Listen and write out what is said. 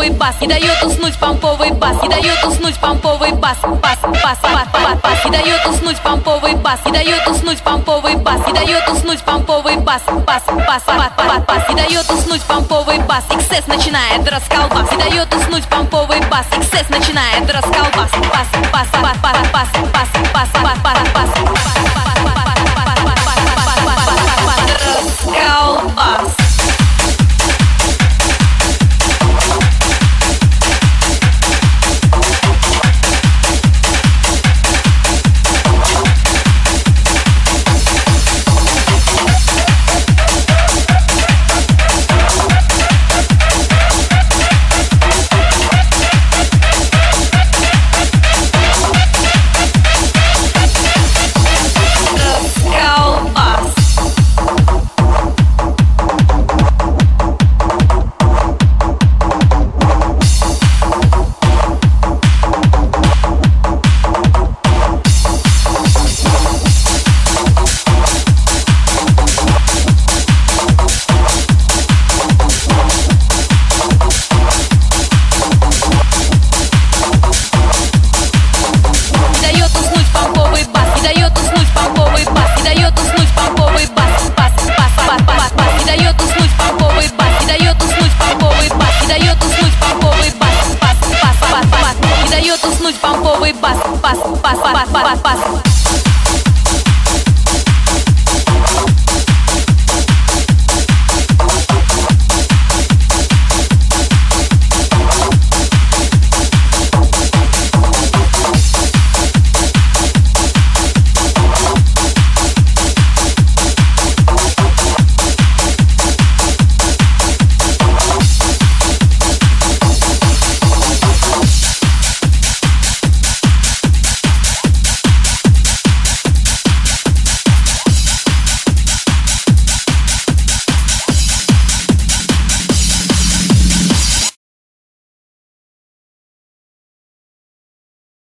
помповый бас, не дает уснуть помповый бас, не дает уснуть помповый бас, бас, бас, бас, бас, бас, не дает уснуть помповый бас, не дает уснуть помповый бас, не дает уснуть помповый бас, бас, бас, бас, бас, бас, не дает уснуть помповый бас, XS начинает расколбас, не дает уснуть помповый бас, XS начинает расколбас, бас, бас, бас, бас, бас, бас, бас, бас, бас, бас.